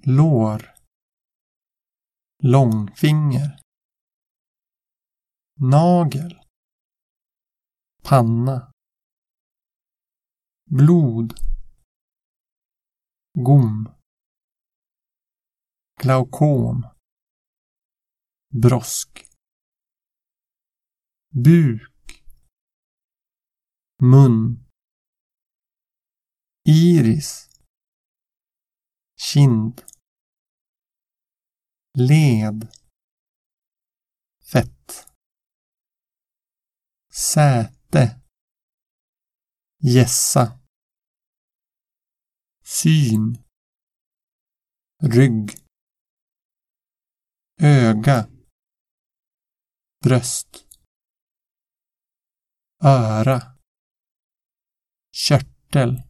lår, långfinger, nagel, panna, blod, gom, glaukom, brosk, buk, mun, iris, kind, led, fett, säte, gässa, syn, rygg, öga, bröst, öra, körtel,